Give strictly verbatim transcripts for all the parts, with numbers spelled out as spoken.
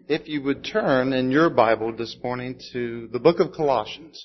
if you would turn in your Bible this morning to the book of Colossians.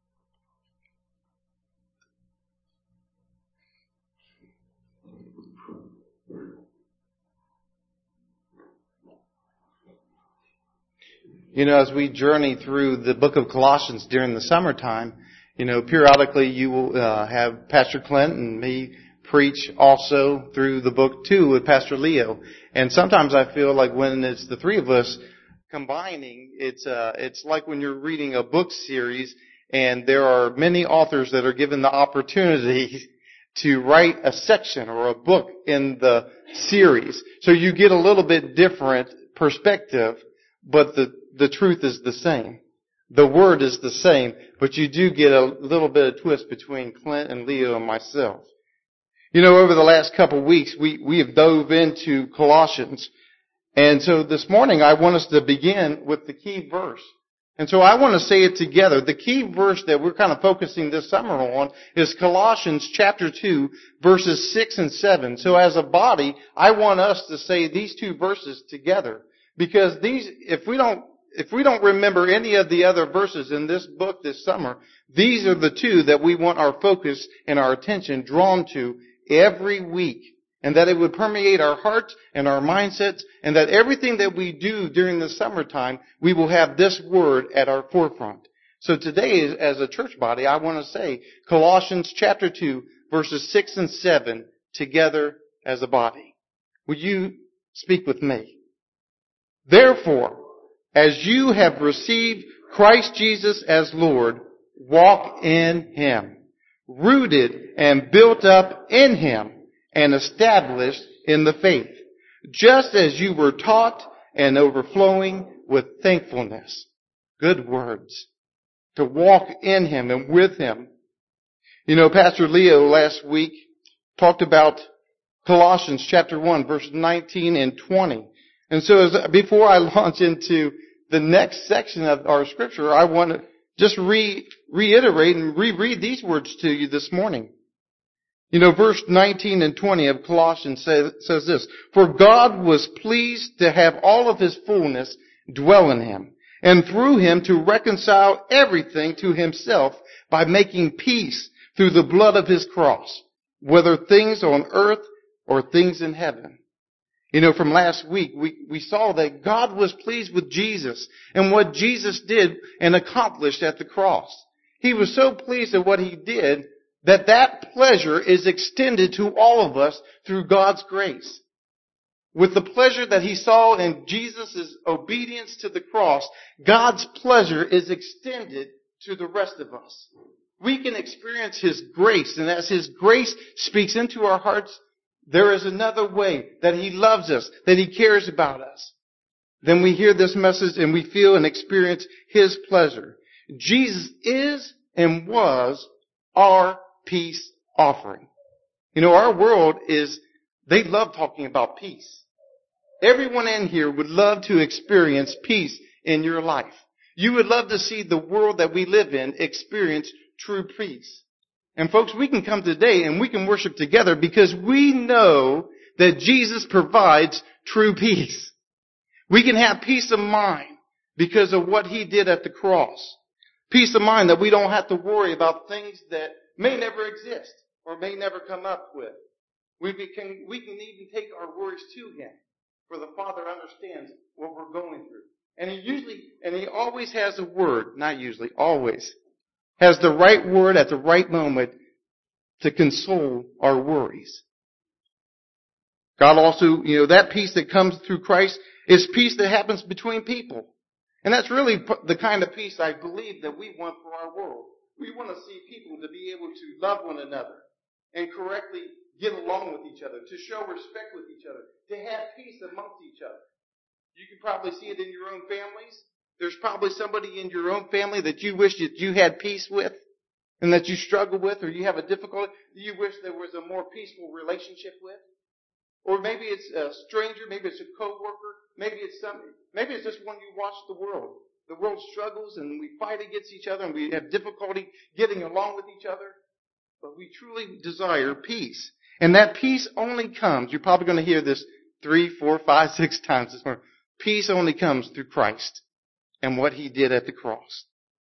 You know, as we journey through the book of Colossians during the summertime, you know, periodically you will uh, have Pastor Clint and me preach also through the book too with Pastor Leo. And sometimes I feel like when it's the three of us combining, it's uh, it's like when you're reading a book series and there are many authors that are given the opportunity to write a section or a book in the series. So you get a little bit different perspective, but the the truth is the same. The word is the same, but you do get a little bit of twist between Clint and Leo and myself. You know, over the last couple of weeks, we, we have dove into Colossians. And so this morning, I want us to begin with the key verse. And so I want to say it together. The key verse that we're kind of focusing this summer on is Colossians chapter two, verses six and seven. So as a body, I want us to say these two verses together. Because these, if we don't, if we don't remember any of the other verses in this book this summer, these are the two that we want our focus and our attention drawn to every week, and that it would permeate our hearts and our mindsets, and that everything that we do during the summertime, we will have this word at our forefront. So today, as a church body, I want to say Colossians chapter two, verses six and seven, together as a body. Will you speak with me? Therefore, as you have received Christ Jesus as Lord, walk in Him, rooted and built up in Him, and established in the faith, just as you were taught, and overflowing with thankfulness. Good words. To walk in Him and with Him. You know, Pastor Leo last week talked about Colossians chapter one, verses nineteen and twenty. And so as, before I launch into the next section of our scripture, I want to just re, reiterate and reread these words to you this morning. You know, verse nineteen and twenty of Colossians says, says this, For God was pleased to have all of His fullness dwell in Him, and through Him to reconcile everything to Himself by making peace through the blood of His cross, whether things on earth or things in heaven. You know, from last week, we, we saw that God was pleased with Jesus and what Jesus did and accomplished at the cross. He was so pleased at what He did that that pleasure is extended to all of us through God's grace. With the pleasure that He saw in Jesus' obedience to the cross, God's pleasure is extended to the rest of us. We can experience His grace, and as His grace speaks into our hearts, there is another way that He loves us, that He cares about us. Then we hear this message and we feel and experience His pleasure. Jesus is and was our peace offering. You know, our world is, they love talking about peace. Everyone in here would love to experience peace in your life. You would love to see the world that we live in experience true peace. And folks, we can come today and we can worship together because we know that Jesus provides true peace. We can have peace of mind because of what He did at the cross. Peace of mind that we don't have to worry about things that may never exist or may never come up with. We can, we can even take our worries to Him, for the Father understands what we're going through. And He usually, and He always has a word, not usually, always, has the right word at the right moment to console our worries. God also, you know, that peace that comes through Christ is peace that happens between people. And that's really the kind of peace I believe that we want for our world. We want to see people to be able to love one another and correctly get along with each other, to show respect with each other, to have peace amongst each other. You can probably see it in your own families. There's probably somebody in your own family that you wish that you had peace with and that you struggle with, or you have a difficulty that you wish there was a more peaceful relationship with. Or maybe it's a stranger, maybe it's a coworker, maybe it's something, maybe it's just when you watch the world. The world struggles and we fight against each other and we have difficulty getting along with each other. But we truly desire peace. And that peace only comes, you're probably going to hear this three, four, five, six times this morning. Peace only comes through Christ and what he did at the cross.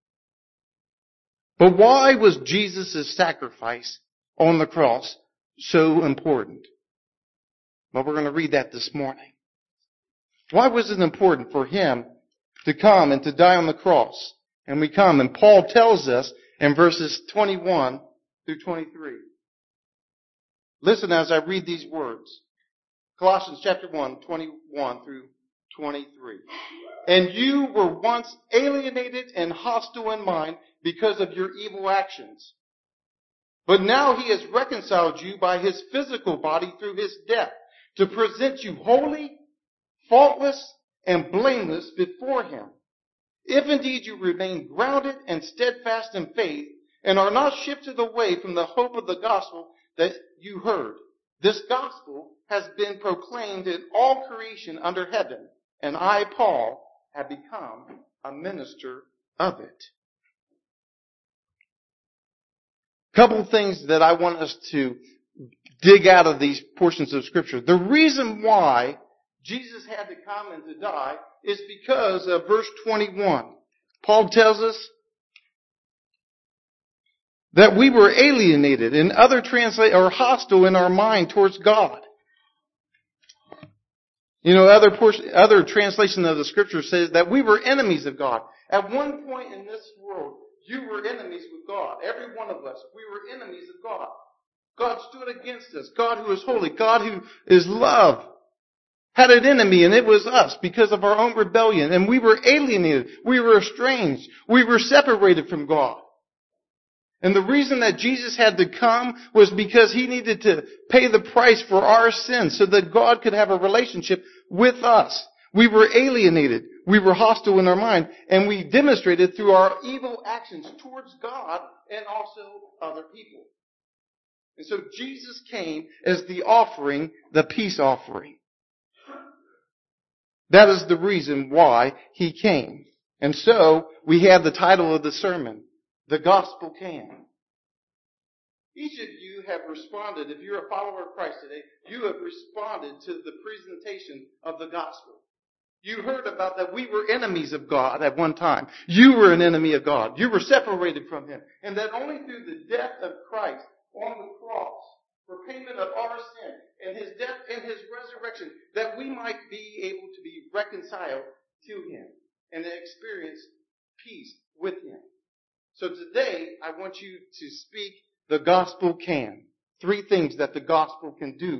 But why was Jesus' sacrifice on the cross so important? Well, we're going to read that this morning. Why was it important for him to come and to die on the cross? And we come, and Paul tells us in verses twenty-one through twenty-three. Listen as I read these words. Colossians chapter one, twenty-one through twenty-three. And you were once alienated and hostile in mind because of your evil actions. But now he has reconciled you by his physical body through his death to present you holy, faultless, and blameless before him. If indeed you remain grounded and steadfast in faith and are not shifted away from the hope of the gospel that you heard. This gospel has been proclaimed in all creation under heaven, and I, Paul, have become a minister of it. Couple of things that I want us to dig out of these portions of Scripture. The reason why Jesus had to come and to die is because of verse twenty-one. Paul tells us that we were alienated and other translate or hostile in our mind towards God. You know, other portion, other translation of the Scripture says that we were enemies of God. At one point in this world, you were enemies with God. Every one of us, we were enemies of God. God stood against us. God who is holy. God who is love had an enemy, and it was us because of our own rebellion. And we were alienated. We were estranged. We were separated from God. And the reason that Jesus had to come was because he needed to pay the price for our sins so that God could have a relationship with us. We were alienated. We were hostile in our mind. And we demonstrated through our evil actions towards God and also other people. And so Jesus came as the offering, the peace offering. That is the reason why he came. And so we have the title of the sermon, The Gospel Can. Each of you have responded, if you're a follower of Christ today, you have responded to the presentation of the gospel. You heard about that we were enemies of God at one time. You were an enemy of God. You were separated from him. And that only through the death of Christ on the cross, for payment of our sin, and his death and his resurrection, that we might be able to be reconciled to him and experience peace with him. So today, I want you to speak the gospel can. Three things that the gospel can do.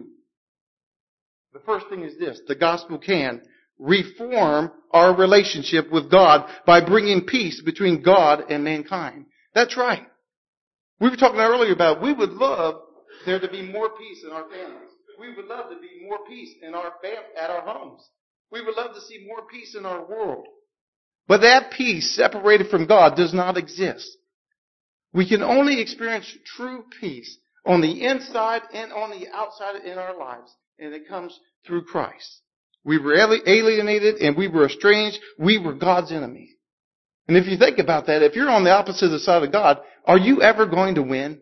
The first thing is this. The gospel can reform our relationship with God by bringing peace between God and mankind. That's right. We were talking earlier about we would love there to be more peace in our families. We would love to be more peace in our fam- at our homes. We would love to see more peace in our world. But that peace separated from God does not exist. We can only experience true peace on the inside and on the outside in our lives. And it comes through Christ. We were alienated and we were estranged. We were God's enemies. And if you think about that, if you're on the opposite side of God, are you ever going to win?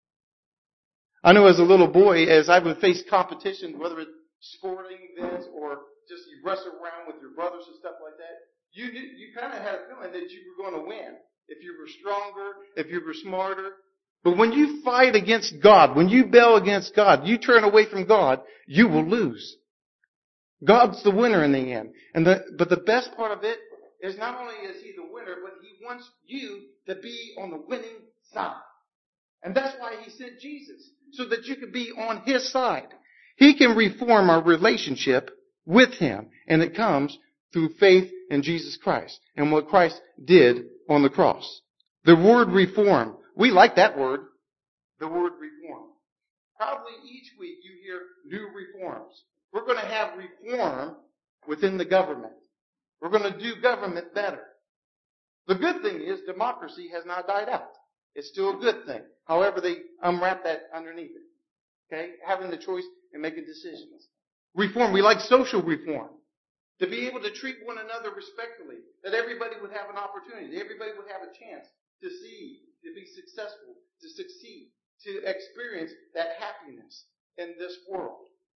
I know as a little boy, as I would face competition, whether it's sporting events or just you wrestle around with your brothers and stuff like that, you you kind of had a feeling that you were going to win. If you were stronger, if you were smarter. But when you fight against God, when you bail against God, you turn away from God, you will lose. God's the winner in the end. And the, but the best part of it is not only is he the winner, but he wants you to be on the winning side. And that's why he sent Jesus, so that you could be on his side. He can reform our relationship with him, and it comes through faith in Jesus Christ and what Christ did on the cross. The word reform, we like that word, the word reform. Probably each week you hear new reforms. We're going to have reform within the government. We're going to do government better. The good thing is democracy has not died out. It's still a good thing. However, they unwrap that underneath it. Okay? Having the choice and making decisions. Reform, we like social reform. To be able to treat one another respectfully. That everybody would have an opportunity. That everybody would have a chance to see, to be successful, to succeed, to experience that happiness in this world.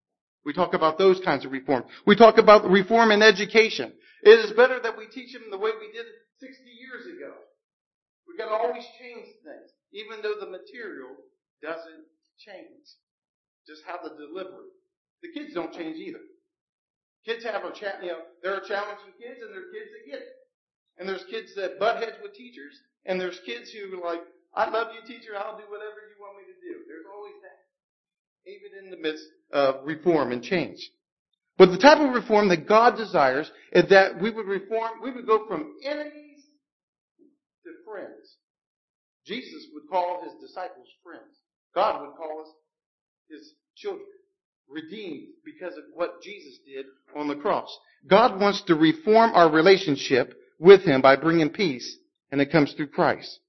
We talk about those kinds of reform. We talk about reform in education. It is better that we teach them the way we did it sixty years ago. We've got to always change things, even though the material doesn't change. Just how the delivery. The kids don't change either. Kids have a cha- you know, there are challenging kids and there are kids that get it. And there's kids that butt heads with teachers, and there's kids who are like, I love you, teacher, I'll do whatever you want me to do. There's always that. Even in the midst of reform and change. But the type of reform that God desires is that we would reform, we would go from enemies to friends. Jesus would call his disciples friends. God would call us his children. Redeemed because of what Jesus did on the cross. God wants to reform our relationship with him by bringing peace, and it comes through Christ.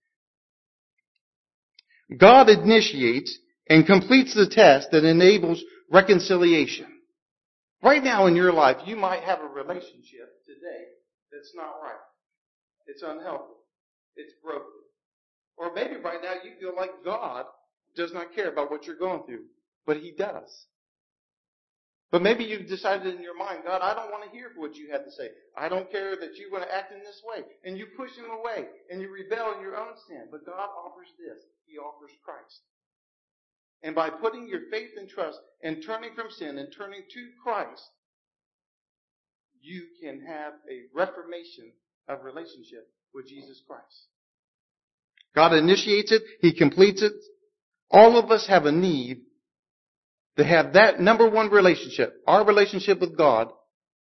God initiates and completes the task that enables reconciliation. Right now in your life, you might have a relationship today that's not right. It's unhealthy. It's broken. Or maybe right now you feel like God does not care about what you're going through, but he does. But maybe you've decided in your mind, God, I don't want to hear what you have to say. I don't care that you're going to act in this way. And you push him away and you rebel in your own sin. But God offers this. He offers Christ. And by putting your faith and trust and turning from sin and turning to Christ, you can have a reformation of relationship with Jesus Christ. God initiates it. He completes it. All of us have a need to have that number one relationship, our relationship with God,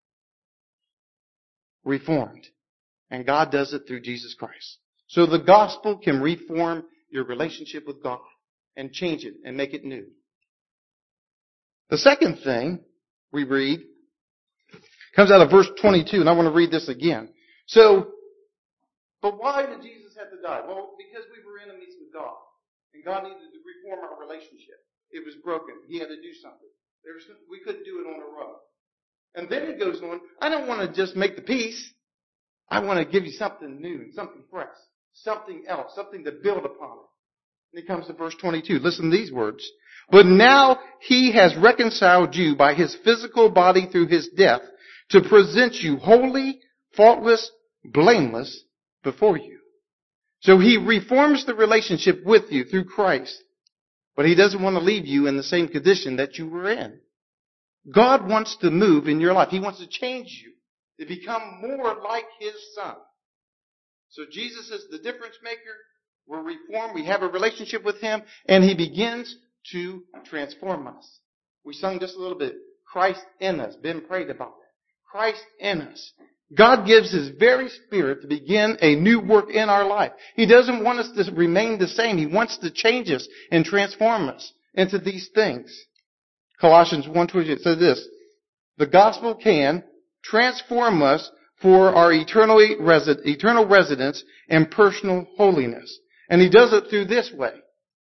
reformed. And God does it through Jesus Christ. So the gospel can reform your relationship with God and change it and make it new. The second thing we read comes out of verse twenty-two, and I want to read this again. So, but why did Jesus have to die? Well, because we were enemies with God. And God needed to reform our relationship. It was broken. He had to do something. There was, we couldn't do it on our own. And then he goes on, I don't want to just make the peace. I want to give you something new, something fresh, something else, something to build upon it. And he comes to verse twenty-two. Listen to these words. But now he has reconciled you by his physical body through his death to present you holy, faultless, blameless before you. So he reforms the relationship with you through Christ. But he doesn't want to leave you in the same condition that you were in. God wants to move in your life. He wants to change you to become more like his son. So Jesus is the difference maker. We're reformed. We have a relationship with him. And he begins to transform us. We sung just a little bit. Christ in us. Ben prayed about that. Christ in us. God gives his very Spirit to begin a new work in our life. He doesn't want us to remain the same. He wants to change us and transform us into these things. Colossians one twenty says this, the gospel can transform us for our eternally resi- eternal residence and personal holiness. And he does it through this way.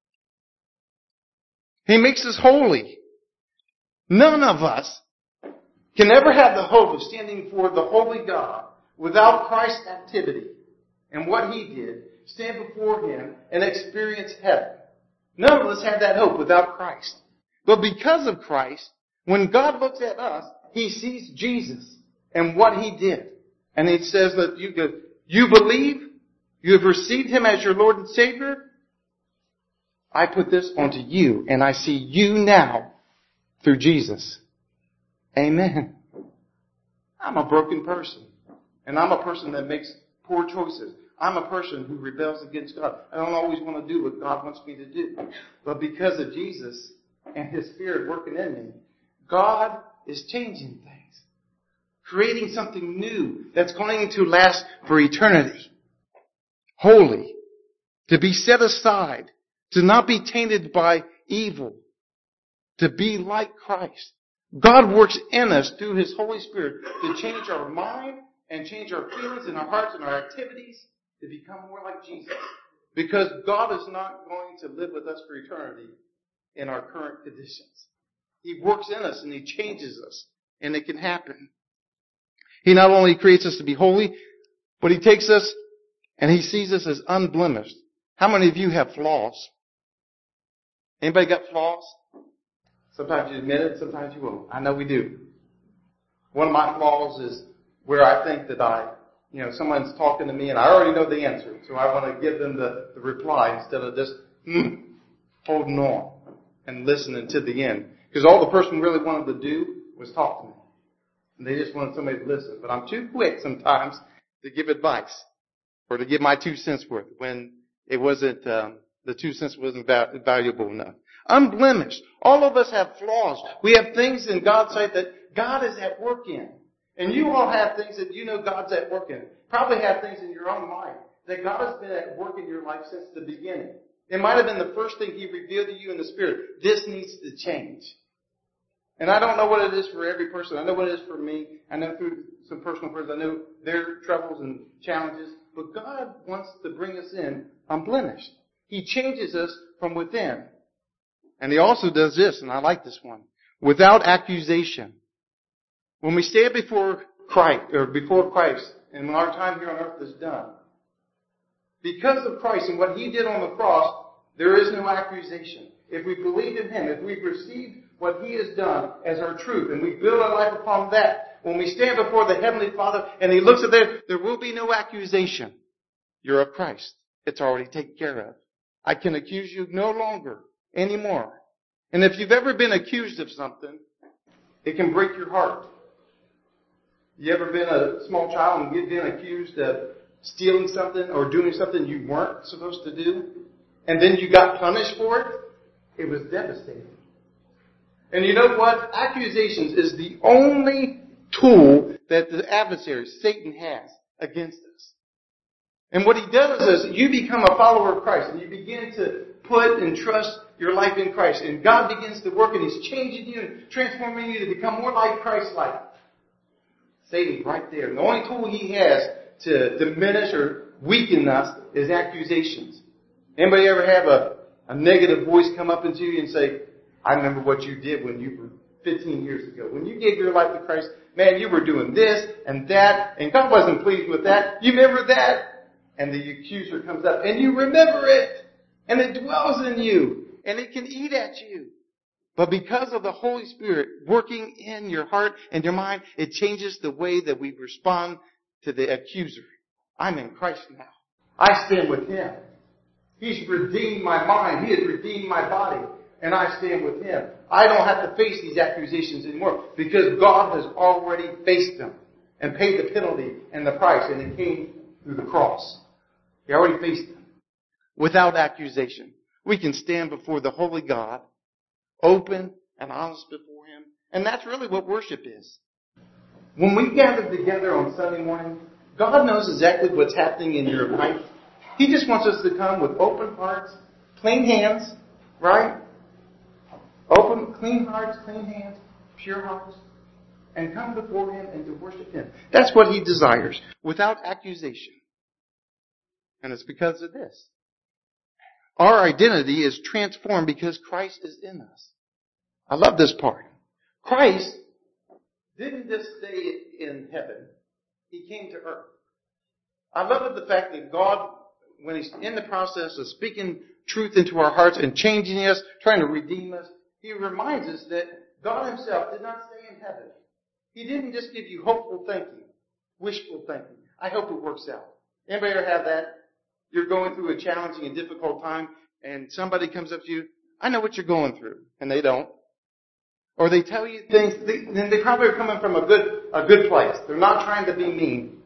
He makes us holy. None of us can never have the hope of standing before the holy God without Christ's activity and what he did, stand before him and experience heaven. None of us have that hope without Christ. But because of Christ, when God looks at us, he sees Jesus and what he did. And it says that you go, you believe, you have received him as your Lord and Savior. I put this onto you and I see you now through Jesus. Amen. I'm a broken person. And I'm a person that makes poor choices. I'm a person who rebels against God. I don't always want to do what God wants me to do. But because of Jesus and his Spirit working in me, God is changing things. Creating something new that's going to last for eternity. Holy. To be set aside. To not be tainted by evil. To be like Christ. God works in us through his Holy Spirit to change our mind and change our feelings and our hearts and our activities to become more like Jesus. Because God is not going to live with us for eternity in our current conditions. He works in us and he changes us. And it can happen. He not only creates us to be holy, but he takes us and he sees us as unblemished. How many of you have flaws? Anybody got flaws? Sometimes you admit it, sometimes you won't. I know we do. One of my flaws is where I think that I, you know, someone's talking to me and I already know the answer. So I want to give them the, the reply instead of just mm, holding on and listening to the end. Because all the person really wanted to do was talk to me. And they just wanted somebody to listen. But I'm too quick sometimes to give advice or to give my two cents worth when it wasn't, um, the two cents wasn't val- valuable enough. Unblemished. All of us have flaws. We have things in God's sight that God is at work in. And you all have things that you know God's at work in. Probably have things in your own life that God has been at work in your life since the beginning. It might have been the first thing He revealed to you in the Spirit. This needs to change. And I don't know what it is for every person. I know what it is for me. I know through some personal friends. I know their troubles and challenges. But God wants to bring us in unblemished. He changes us from within. And He also does this, and I like this one. Without accusation. When we stand before Christ, or before Christ, and when our time here on earth is done, because of Christ and what He did on the cross, there is no accusation. If we believe in Him, if we've received what He has done as our truth, and we build our life upon that, when we stand before the Heavenly Father and He looks at that, there will be no accusation. You're of Christ. It's already taken care of. I can accuse you no longer anymore. And if you've ever been accused of something, it can break your heart. You ever been a small child and you've been accused of stealing something or doing something you weren't supposed to do? And then you got punished for it? It was devastating. And you know what? Accusations is the only tool that the adversary, Satan, has against us. And what he does is you become a follower of Christ and you begin to put and trust your life in Christ. And God begins to work and He's changing you and transforming you to become more like Christ-like. Satan's right there. And the only tool he has to diminish or weaken us is accusations. Anybody ever have a, a negative voice come up into you and say, I remember what you did when you were fifteen years ago. When you gave your life to Christ, man, you were doing this and that, and God wasn't pleased with that. You remember that? And the accuser comes up, and you remember it. And it dwells in you. And it can eat at you. But because of the Holy Spirit working in your heart and your mind, it changes the way that we respond to the accuser. I'm in Christ now. I stand with Him. He's redeemed my mind. He has redeemed my body. And I stand with Him. I don't have to face these accusations anymore because God has already faced them and paid the penalty and the price. And it came through the cross. He already faced them. Without accusation. We can stand before the holy God, open and honest before Him. And that's really what worship is. When we gather together on Sunday morning, God knows exactly what's happening in your life. He just wants us to come with open hearts, clean hands, right? Open, clean hearts, clean hands, pure hearts, and come before Him and to worship Him. That's what He desires, without accusation. And it's because of this. Our identity is transformed because Christ is in us. I love this part. Christ didn't just stay in heaven. He came to earth. I love the fact that God, when He's in the process of speaking truth into our hearts and changing us, trying to redeem us, He reminds us that God Himself did not stay in heaven. He didn't just give you hopeful thinking, wishful thinking. I hope it works out. Anybody ever have that? You're going through a challenging and difficult time, and somebody comes up to you, I know what you're going through, and they don't. Or they tell you things, they, and they probably are coming from a good, a good place. They're not trying to be mean.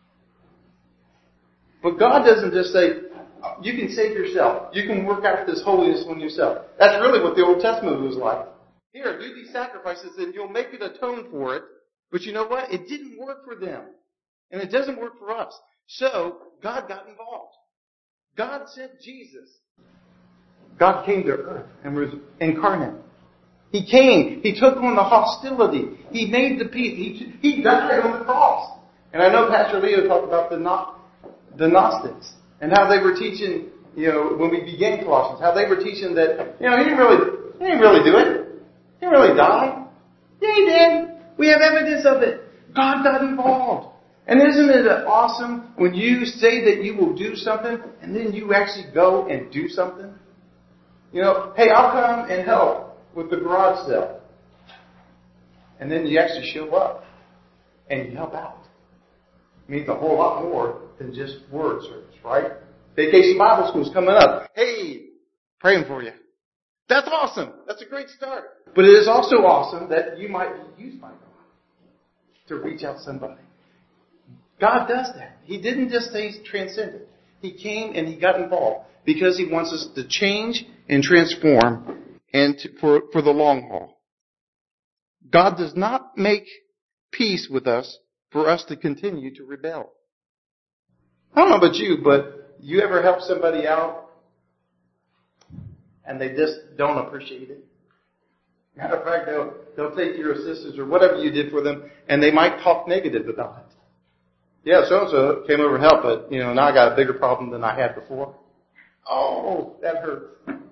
But God doesn't just say, you can save yourself. You can work out this holiness on yourself. That's really what the Old Testament was like. Here, do these sacrifices, and you'll make it atone for it. But you know what? It didn't work for them. And it doesn't work for us. So, God got involved. God sent Jesus. God came to earth and was incarnate. He came. He took on the hostility. He made the peace. He, he died on the cross. And I know Pastor Leo talked about the, the Gnostics and how they were teaching, you know, when we began Colossians, how they were teaching that, you know, he didn't really, he didn't really do it. He didn't really die. Yeah, he did. We have evidence of it. God got involved. And isn't it awesome when you say that you will do something and then you actually go and do something? You know, hey, I'll come and help. with the garage sale. And then you actually show up and you help out. It means a whole lot more than just word service, right? Vacation Bible School's coming up. Hey, praying for you. That's awesome. That's a great start. But it is also awesome that you might be used by God to reach out to somebody. God does that. He didn't just stay transcendent. He came and He got involved because He wants us to change and transform and to, for, for the long haul. God does not make peace with us for us to continue to rebel. I don't know about you, but you ever help somebody out and they just don't appreciate it? Matter of fact, they'll, they'll take your assistance or whatever you did for them and they might talk negative about it. Yeah, so-and-so came over and helped, but, you know, now I got a bigger problem than I had before. Oh, that hurts.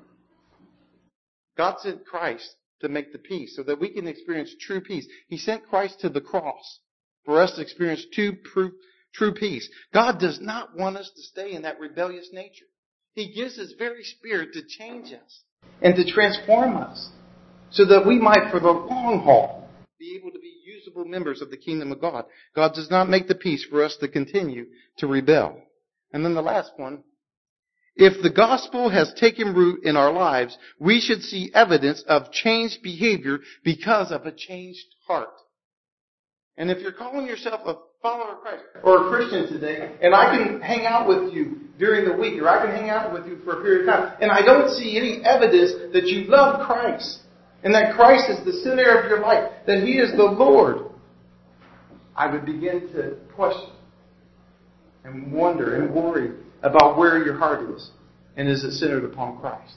God sent Christ to make the peace so that we can experience true peace. He sent Christ to the cross for us to experience true, true peace. God does not want us to stay in that rebellious nature. He gives His very Spirit to change us and to transform us so that we might, for the long haul, be able to be usable members of the kingdom of God. God does not make the peace for us to continue to rebel. And then the last one, if the gospel has taken root in our lives, we should see evidence of changed behavior because of a changed heart. And if you're calling yourself a follower of Christ or a Christian today, and I can hang out with you during the week, or I can hang out with you for a period of time, and I don't see any evidence that you love Christ, and that Christ is the center of your life, that He is the Lord, I would begin to question and wonder and worry about where your heart is. And is it centered upon Christ?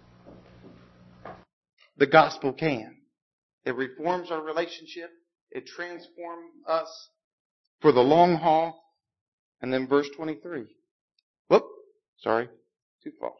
The gospel can. It reforms our relationship. It transforms us for the long haul. And then verse twenty-three. Whoop. Sorry. Too far.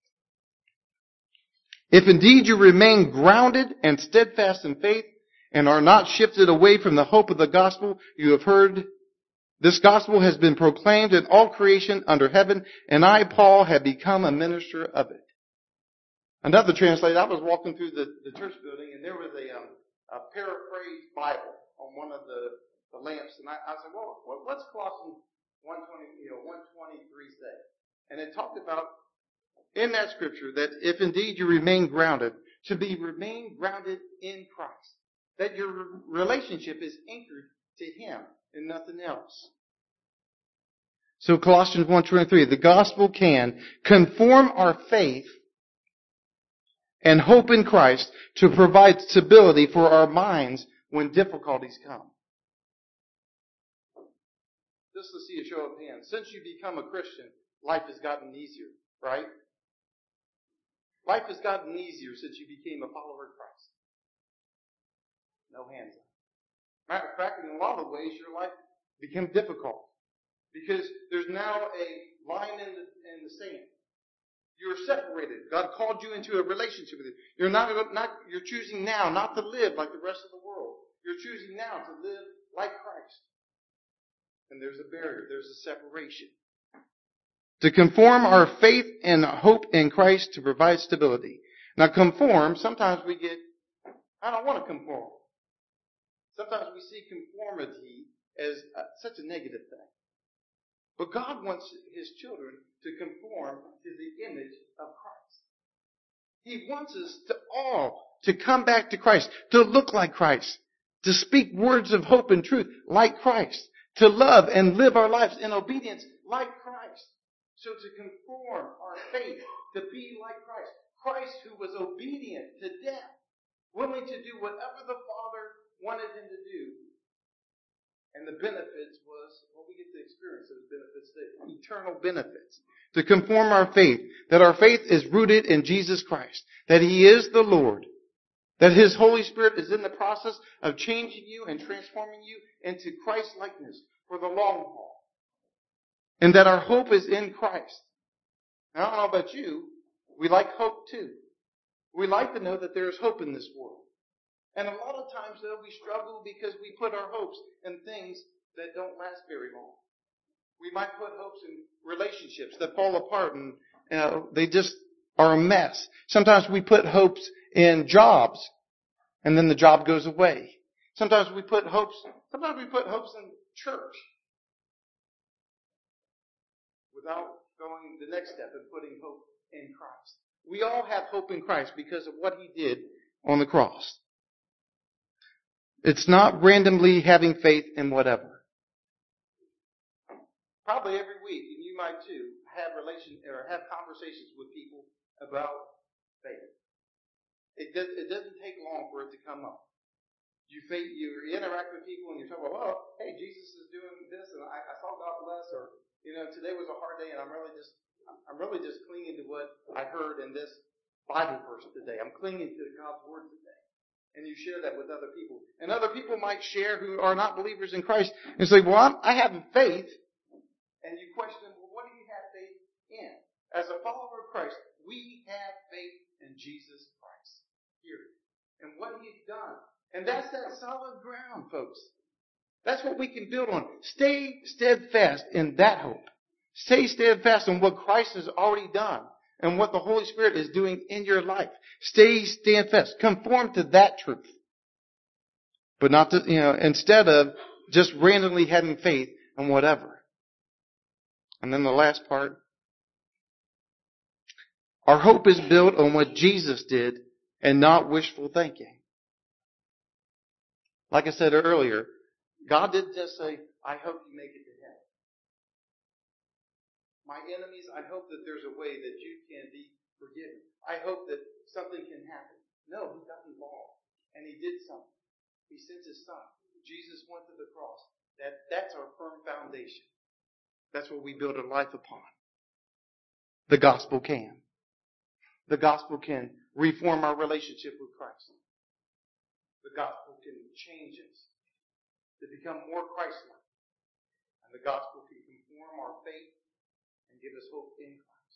If indeed you remain grounded and steadfast in faith and are not shifted away from the hope of the gospel you have heard, this gospel has been proclaimed in all creation under heaven, and I, Paul, have become a minister of it. Another translator, I was walking through the, the church building, and there was a, um, a paraphrased Bible on one of the, the lamps, and I, I was like, well, what, what's Colossians one twenty, you know, one twenty-three say? And it talked about, in that scripture, that if indeed you remain grounded, to be remain grounded in Christ. That your relationship is anchored to Him and nothing else. So Colossians one twenty-three, the gospel can conform our faith and hope in Christ to provide stability for our minds when difficulties come. Just to see a show of hands. Since you become a Christian, life has gotten easier, right? Life has gotten easier since you became a follower of Christ. No hands up. Matter of fact, in a lot of ways, your life became difficult because there's now a line in the, in the sand. You're separated. God called you into a relationship with Him. You're not, not, you're choosing now not to live like the rest of the world. You're choosing now to live like Christ. And there's a barrier. There's a separation. To conform our faith and hope in Christ to provide stability. Now, conform, sometimes we get, I don't want to conform. Sometimes we see conformity as uh, such a negative thing. But God wants His children to conform to the image of Christ. He wants us to all to come back to Christ, to look like Christ, to speak words of hope and truth like Christ, to love and live our lives in obedience like Christ. So to conform our faith to be like Christ. Christ who was obedient to death, willing to do whatever the Father wanted Him to do. And the benefits was, well, we get to experience those benefits, the eternal benefits. To conform our faith, that our faith is rooted in Jesus Christ, that He is the Lord, that His Holy Spirit is in the process of changing you and transforming you into Christ likeness for the long haul. And that our hope is in Christ. Now, I don't know about you, we like hope too. We like to know that there is hope in this world. And a lot of times, though, we struggle because we put our hopes in things that don't last very long. We might put hopes in relationships that fall apart and uh, they just are a mess. Sometimes we put hopes in jobs, and then the job goes away. Sometimes we put hopes, sometimes we put hopes in church without going the next step and putting hope in Christ. We all have hope in Christ because of what He did on the cross. It's not randomly having faith in whatever. Probably every week, and you might too, have relation or have conversations with people about faith. It, does, it doesn't take long for it to come up. You faith, you interact with people and you talk about, oh, hey, Jesus is doing this, and I, I saw God bless, or you know, today was a hard day, and I'm really just, I'm really just clinging to what I heard in this Bible verse today. I'm clinging to God's Word today. And you share that with other people. And other people might share who are not believers in Christ and say, well, I'm, I have faith. And you question, well, what do you have faith in? As a follower of Christ, we have faith in Jesus Christ. Period. And what He's done. And that's that solid ground, folks. That's what we can build on. Stay steadfast in that hope. Stay steadfast in what Christ has already done and what the Holy Spirit is doing in your life. Stay steadfast. Conform to that truth. But not to, you know, instead of just randomly having faith in whatever. And then the last part. Our hope is built on what Jesus did and not wishful thinking. Like I said earlier, God didn't just say, I hope you make it to heaven. My enemies, I hope that there's a way that you can be forgiven. I hope that something can happen. No, He got involved. And He did something. He sent His Son. Jesus went to the cross. That, that's our firm foundation. That's what we build our life upon. The gospel can. The gospel can reform our relationship with Christ. The gospel can change us to become more Christ-like. And the gospel can conform our faith and give us hope in Christ.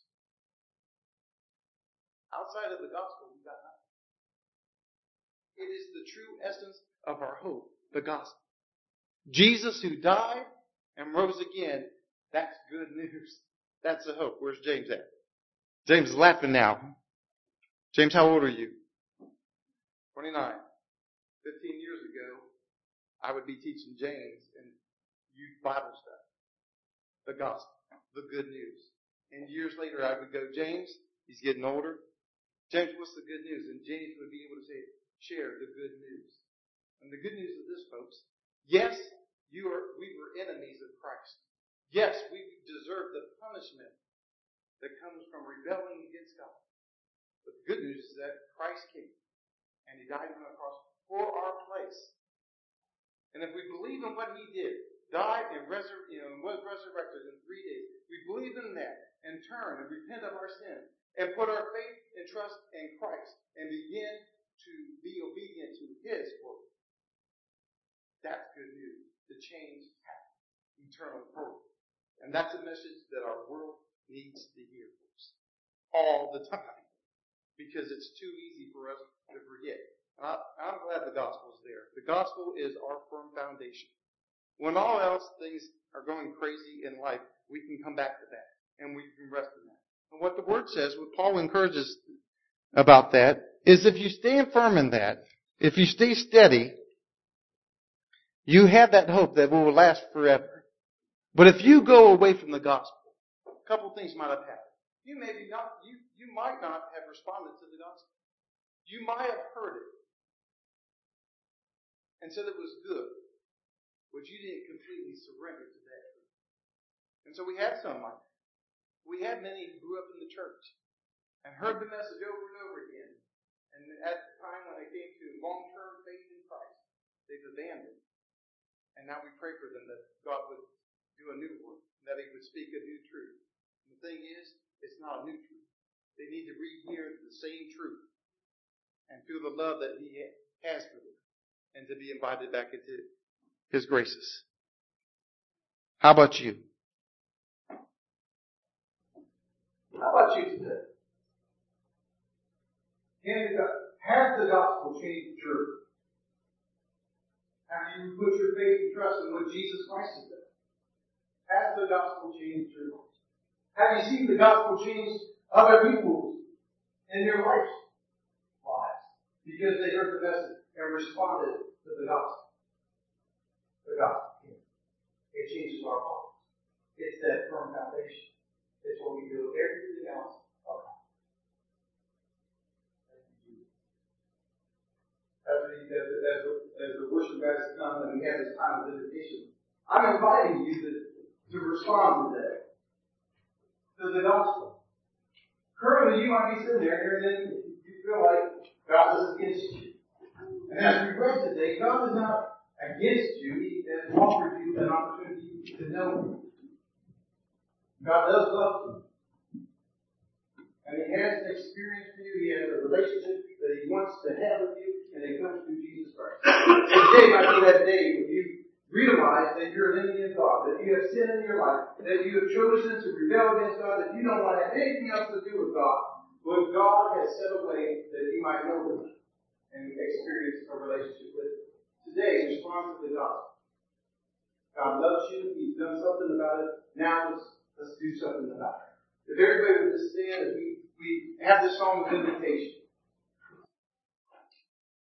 Outside of the gospel, we've got nothing. It is the true essence of our hope, the gospel. Jesus who died and rose again, that's good news. That's the hope. Where's James at? James is laughing now. James, how old are you? twenty-nine. Fifteen years ago, I would be teaching James in youth Bible study. The gospel, the good news. And years later, I would go, James, he's getting older. James, what's the good news? And James would be able to say, share the good news. And the good news is this, folks. Yes, you are. We were enemies of Christ. Yes, we deserve the punishment that comes from rebelling against God. But the good news is that Christ came and He died on the cross for our place. And if we believe in what He did, died and resur- you know, and was resurrected in three days, we believe in that and turn and repent of our sin and put our faith and trust in Christ and begin to be obedient to His word. That's good news. The change happens. Eternal hope. And that's a message that our world needs to hear all the time. Because it's too easy for us to forget. I, I'm glad the gospel is there. The gospel is our firm foundation. When all else things are going crazy in life, we can come back to that. And we can rest in that. And what the Word says, what Paul encourages about that, is if you stand firm in that, if you stay steady, you have that hope that will last forever. But if you go away from the gospel, a couple things might have happened. You maybe not, you, you might not have responded to the gospel. You might have heard it and said it was good, but you didn't completely surrender to that truth. And so we had some like that. We had many who grew up in the church and heard the message over and over again. And at the time when they came to long-term faith in Christ, they've abandoned. And now we pray for them that God would do a new work, that He would speak a new truth. And the thing is, it's not a new truth. They need to rehear the same truth and feel the love that He has for them and to be invited back into His graces. How about you? How about you today? Has the gospel changed the church? Have you put your faith and trust in what Jesus Christ has done? Has the gospel changed the church? Have you seen the gospel change other people in their lives? lives? because they heard the message and responded to the gospel. The gospel. It changes our hearts. It's that firm foundation. It's what we do everything else about. As, the, as, the, as, the, as the worship guys come and we have this time of invitation, I'm inviting you to, to respond today to the gospel. Currently, you might be sitting there and then you feel like God is against you. And as we read today, God is not against you. He has offered you an opportunity to know Him. God does love you. And He has an experience for you. He has a relationship that He wants to have with you, and it comes through Jesus Christ. Today might be that day when you realize that you're an enemy of God, that you have sin in your life, that you have chosen to rebel against God, that you don't want to have anything else to do with God, but God has set a way that you might know Him and experience a relationship with Him. Today, respond to the gospel. God loves you. He's done something about it. Now let's, let's do something about it. If everybody would just stand as we, we have this song of invitation.